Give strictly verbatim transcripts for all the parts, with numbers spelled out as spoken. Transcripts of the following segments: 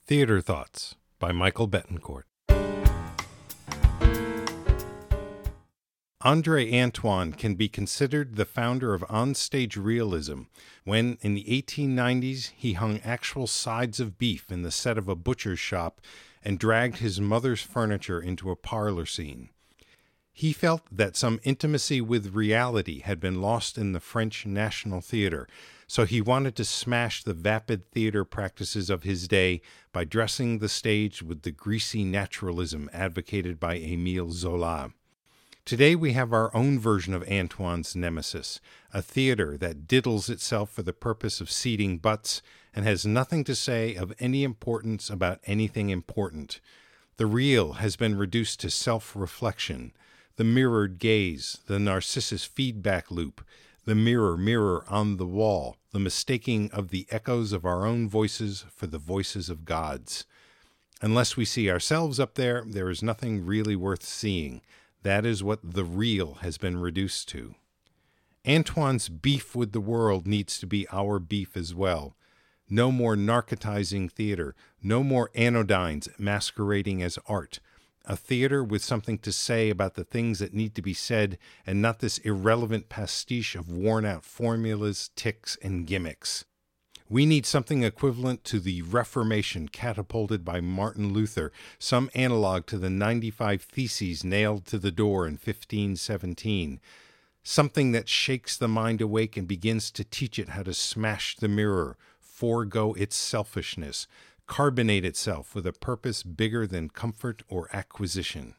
Theater Thoughts by Michael Betancourt. André Antoine can be considered the founder of onstage realism when, in the eighteen nineties, he hung actual sides of beef in the set of a butcher's shop and dragged his mother's furniture into a parlor scene. He felt that some intimacy with reality had been lost in the French National Theatre, so he wanted to smash the vapid theater practices of his day by dressing the stage with the greasy naturalism advocated by Émile Zola. Today we have our own version of Antoine's nemesis, a theater that diddles itself for the purpose of seating butts and has nothing to say of any importance about anything important. The real has been reduced to self-reflection, the mirrored gaze, the Narcissus feedback loop, the mirror, mirror on the wall, the mistaking of the echoes of our own voices for the voices of God's. Unless we see ourselves up there, there is nothing really worth seeing. That is what the real has been reduced to. Antoine's beef with the world needs to be our beef as well. No more narcotizing theater, no more anodynes masquerading as art. A theater with something to say about the things that need to be said, and not this irrelevant pastiche of worn-out formulas, tics, and gimmicks. We need something equivalent to the Reformation catapulted by Martin Luther, some analog to the ninety-five Theses nailed to the door in fifteen seventeen. Something that shakes the mind awake and begins to teach it how to smash the mirror, forego its selfishness, carbonate itself with a purpose bigger than comfort or acquisition.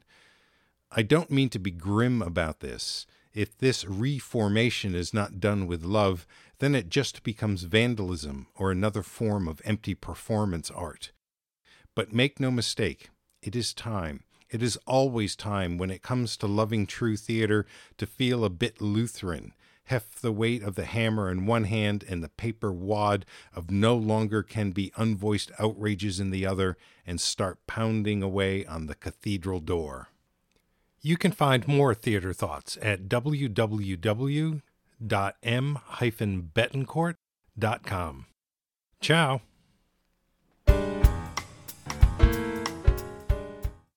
I don't mean to be grim about this. If this reformation is not done with love, then it just becomes vandalism or another form of empty performance art. But make no mistake, it is time. It is always time when it comes to loving true theater to feel a bit Lutheran, heft the weight of the hammer in one hand and the paper wad of no longer can be unvoiced outrages in the other, and start pounding away on the cathedral door. You can find more Theater Thoughts at w w w dot m dash betancourt dot com. Ciao.